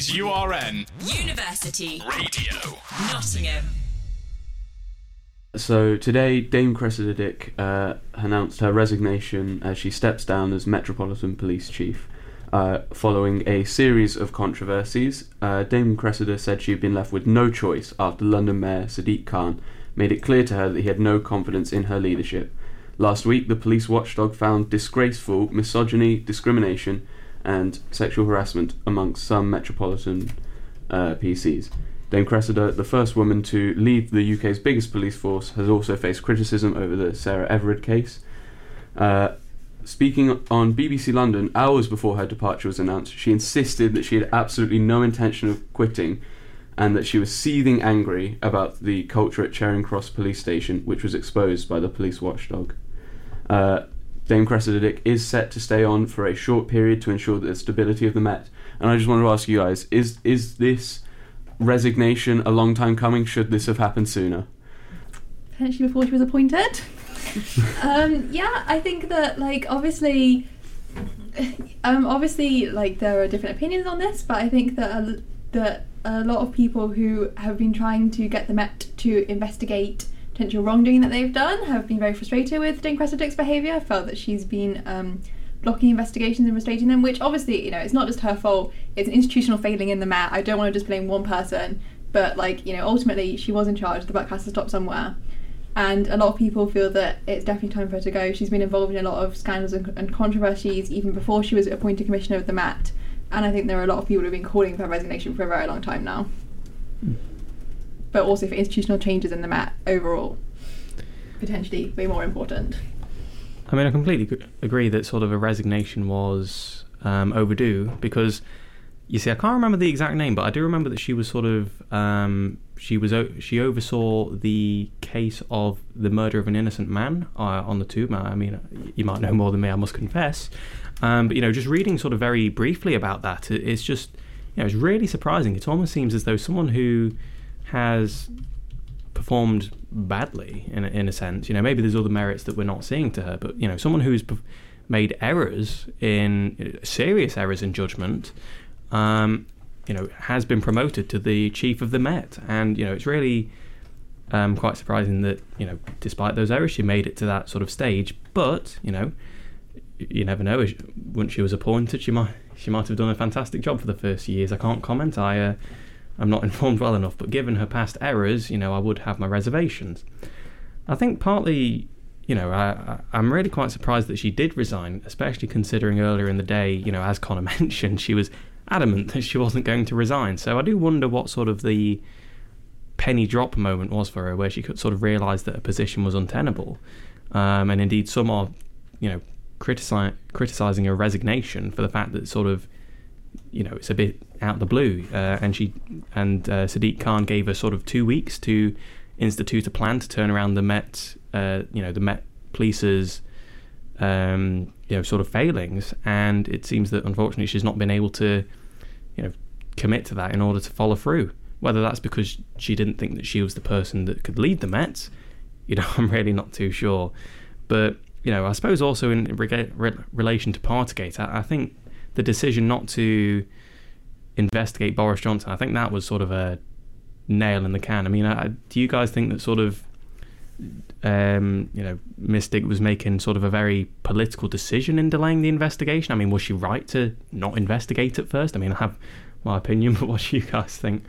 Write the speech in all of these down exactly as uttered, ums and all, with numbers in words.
is U R N University Radio Nottingham. So today, Dame Cressida Dick uh, announced her resignation as she steps down as Metropolitan Police Chief. Uh, following a series of controversies, uh, Dame Cressida said she had been left with no choice after London Mayor Sadiq Khan made it clear to her that he had no confidence in her leadership. Last week, the police watchdog found disgraceful misogyny, discrimination and sexual harassment amongst some Metropolitan uh, P Cs. Dame Cressida, the first woman to lead the U K's biggest police force, has also faced criticism over the Sarah Everard case. Uh, speaking on B B C London hours before her departure was announced, she insisted that she had absolutely no intention of quitting and that she was seething angry about the culture at Charing Cross Police Station, which was exposed by the police watchdog. Uh, Dame Cressida Dick is set to stay on for a short period to ensure the stability of the Met. And I just want to ask you guys, is is this resignation a long time coming? Should this have happened sooner? Potentially before she was appointed. um, yeah, I think that, like, obviously, um, obviously, like, there are different opinions on this, but I think that a, that a lot of people who have been trying to get the Met to investigate potential wrongdoing that they've done have been very frustrated with Dame Cressida Dick's behaviour, felt that she's been um, blocking investigations and restraining them, which obviously, you know, it's not just her fault, it's an institutional failing in the Met. I don't want to just blame one person, but, like, you know, ultimately she was in charge, the buck has to stop somewhere. And a lot of people feel that it's definitely time for her to go. She's been involved in a lot of scandals and, and controversies even before she was appointed Commissioner of the Met, and I think there are a lot of people who have been calling for her resignation for a very long time now. Mm. But also for institutional changes in the Met overall, potentially way more important. I mean, I completely agree that sort of a resignation was um, overdue because, you see, I can't remember the exact name, but I do remember that she was sort of um, she was she oversaw the case of the murder of an innocent man uh, on the tube. I mean, you might know more than me, I must confess. Um, but, you know, just reading sort of very briefly about that, it's just, you know, it's really surprising. It almost seems as though someone who has performed badly in a, in a sense, you know, maybe there's other merits that we're not seeing to her, but, you know, someone who's perf- made errors in serious errors in judgment, um, you know, has been promoted to the chief of the Met, and, you know, it's really um, quite surprising that, you know, despite those errors, she made it to that sort of stage. But, you know, you never know. Once she was appointed, she might she might have done a fantastic job for the first years. I can't comment. I. Uh, I'm not informed well enough, but given her past errors, you know, I would have my reservations. I think partly, you know, I, I'm really quite surprised that she did resign, especially considering earlier in the day, you know, as Connor mentioned, she was adamant that she wasn't going to resign. So I do wonder what sort of the penny drop moment was for her, where she could sort of realise that her position was untenable. Um, and indeed, some are, you know, critici- criticising her resignation for the fact that sort of, you know, it's a bit out of the blue, uh, and she and uh, Sadiq Khan gave her sort of two weeks to institute a plan to turn around the Met, uh, you know, the Met Police's, um, you know, sort of failings, and it seems that unfortunately she's not been able to, you know, commit to that in order to follow through. Whether that's because she didn't think that she was the person that could lead the Met, you know, I'm really not too sure. But, you know, I suppose also in re- re- relation to Partygate, I, I think the decision not to investigate Boris Johnson, I think that was sort of a nail in the can. I mean, I, do you guys think that sort of, um, you know, Miss Dick was making sort of a very political decision in delaying the investigation? I mean, was she right to not investigate at first? I mean, I have my opinion, but what do you guys think?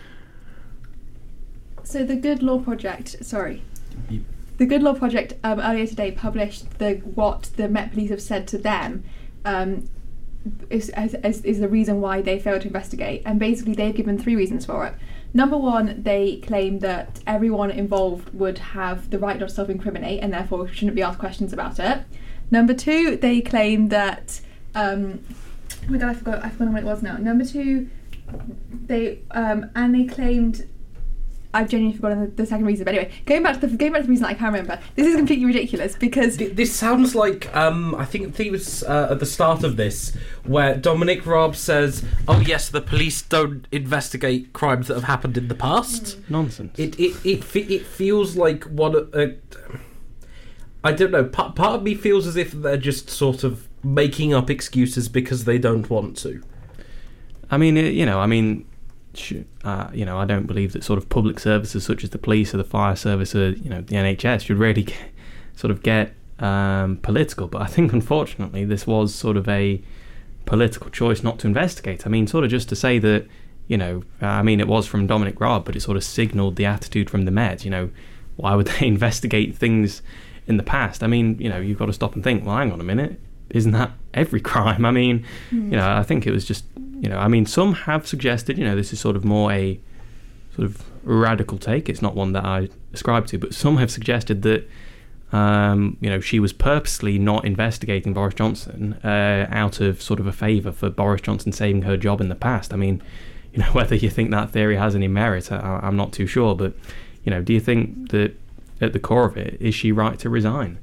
So the Good Law Project, sorry. The Good Law Project um, earlier today published the what the Met Police have said to them um, is, is, is the reason why they failed to investigate. And basically they've given three reasons for it. Number one, they claim that everyone involved would have the right not to self-incriminate and therefore shouldn't be asked questions about it. Number two, they claim that... Um, oh my god, I forgot, I forgot what it was now. Number two, they um, and they claimed... I've genuinely forgotten the, the second reason, but anyway, going back to the going back to the reason that I can't remember. This is completely ridiculous because this sounds like um, I think it was uh, at the start of this where Dominic Raab says, "Oh yes, the police don't investigate crimes that have happened in the past." Mm. Nonsense. It it it it feels like one. Uh, I don't know. Part part of me feels as if they're just sort of making up excuses because they don't want to. I mean, it, you know, I mean, sh- uh, you know, I don't believe that sort of public services such as the police or the fire service or, you know, the N H S should really get, sort of get um, political. But I think, unfortunately, this was sort of a political choice not to investigate. I mean, sort of just to say that, you know, uh, I mean, it was from Dominic Raab, but it sort of signalled the attitude from the Met. You know, why would they investigate things in the past? I mean, you know, you've got to stop and think, well, hang on a minute, isn't that every crime? I mean, mm. you know, I think it was just, you know, I mean, some have suggested, you know, this is sort of more a sort of radical take. It's not one that I ascribe to, but some have suggested that, um, you know, she was purposely not investigating Boris Johnson uh, out of sort of a favour for Boris Johnson saving her job in the past. I mean, you know, whether you think that theory has any merit, I, I'm not too sure. But, you know, do you think that at the core of it, is she right to resign?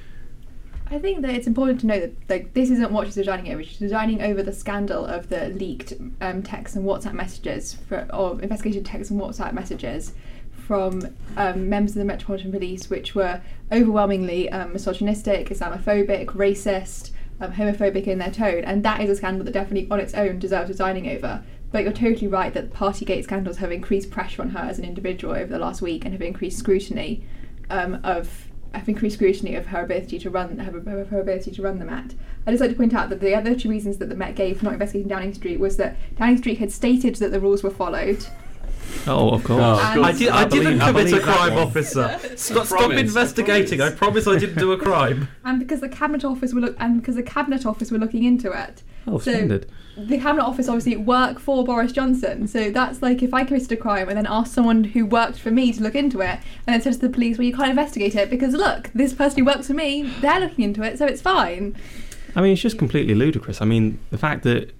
I think that it's important to know that like this isn't what she's resigning over. She's resigning over the scandal of the leaked um, texts and WhatsApp messages, for, or investigation texts and WhatsApp messages from um, members of the Metropolitan Police, which were overwhelmingly um, misogynistic, Islamophobic, racist, um, homophobic in their tone. And that is a scandal that definitely on its own deserves resigning over. But you're totally right that Partygate scandals have increased pressure on her as an individual over the last week and have increased scrutiny um, of have increased scrutiny of her ability to run her, her ability to run the Met. I'd just like to point out that the other two reasons that the Met gave for not investigating Downing Street was that Downing Street had stated that the rules were followed. Oh, of course. Oh, And I, did, I, I didn't believe- I commit a believe that crime, one. officer. Stop, stop promise, I investigating. I promise. promise I didn't do a crime. And because the Cabinet Office were look and because the Cabinet Office were looking into it. Oh, So- splendid. The Cabinet Office obviously work for Boris Johnson, so that's like if I committed a crime and then asked someone who worked for me to look into it, and then said to the police, well, you can't investigate it because look, this person who works for me, they're looking into it, so it's fine. I mean, it's just completely ludicrous. I mean, the fact that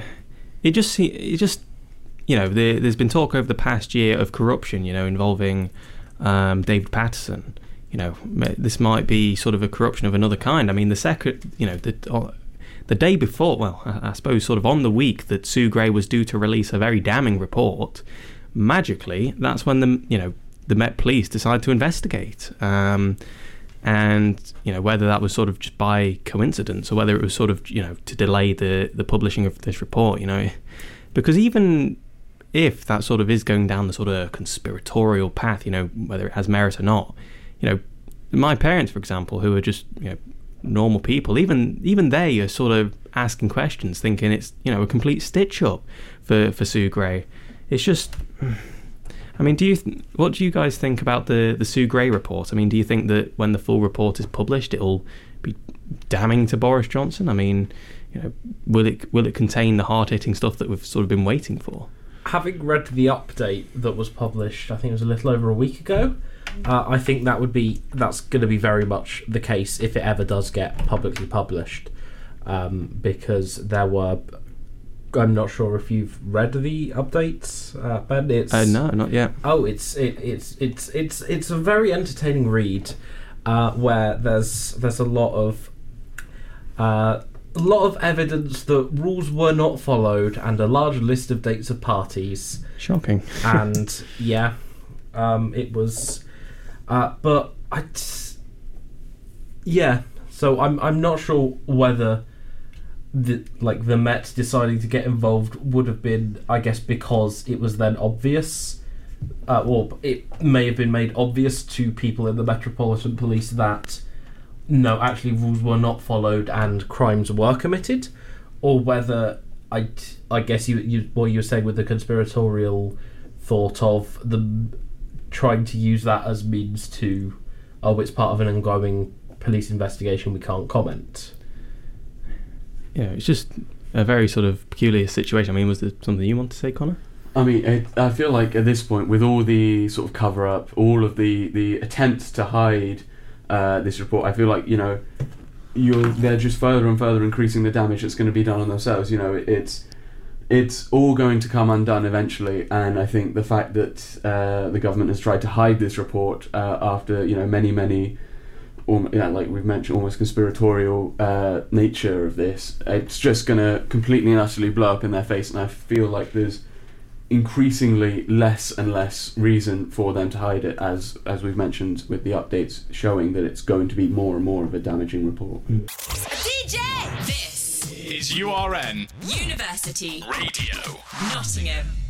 it just see it just you know there, there's been talk over the past year of corruption, you know, involving um, David Patterson. You know, this might be sort of a corruption of another kind. I mean, the second, you know, the uh, the day before, well, I, I suppose sort of on the week that Sue Gray was due to release a very damning report, magically, that's when the you know the Met Police decided to investigate. Um, And, you know, whether that was sort of just by coincidence or whether it was sort of, you know, to delay the, the publishing of this report, you know, because even if that sort of is going down the sort of conspiratorial path, you know, whether it has merit or not, you know, my parents, for example, who are just, you know, normal people, even even they are sort of asking questions, thinking it's, you know, a complete stitch-up for, for Sue Gray. It's just... I mean, do you th- what do you guys think about the, the Sue Gray report? I mean, do you think that when the full report is published, it'll be damning to Boris Johnson? I mean, you know, will it will it contain the hard-hitting stuff that we've sort of been waiting for? Having read the update that was published, I think it was a little over a week ago, uh, I think that would be that's going to be very much the case if it ever does get publicly published, um, because there were. I'm not sure if you've read the updates, uh, Ben. It's Uh, no, not yet. oh, it's it, it's it's it's it's a very entertaining read, uh, where there's there's a lot of uh, a lot of evidence that rules were not followed and a large list of dates of parties. Shocking. And yeah, um, it was, uh, but I, t- yeah. So I'm I'm not sure whether. The, like the Met deciding to get involved would have been, I guess, because it was then obvious, uh, or it may have been made obvious to people in the Metropolitan Police that no, actually rules were not followed and crimes were committed, or whether I, I guess you, you what you were saying with the conspiratorial thought of the trying to use that as means to, oh, it's part of an ongoing police investigation, we can't comment. Yeah, it's just a very sort of peculiar situation. I mean, was there something you want to say, Connor? I mean, it, I feel like at this point, with all the sort of cover-up, all of the, the attempts to hide uh, this report, I feel like, you know, you're they're just further and further increasing the damage that's going to be done on themselves. You know, it, it's it's all going to come undone eventually, and I think the fact that uh, the government has tried to hide this report uh, after, you know, many, many... Um, yeah, like we've mentioned, almost conspiratorial uh, nature of this, it's just going to completely and utterly blow up in their face, and I feel like there's increasingly less and less reason for them to hide it, as as we've mentioned with the updates showing that it's going to be more and more of a damaging report. D J! This is U R N University Radio. Nottingham.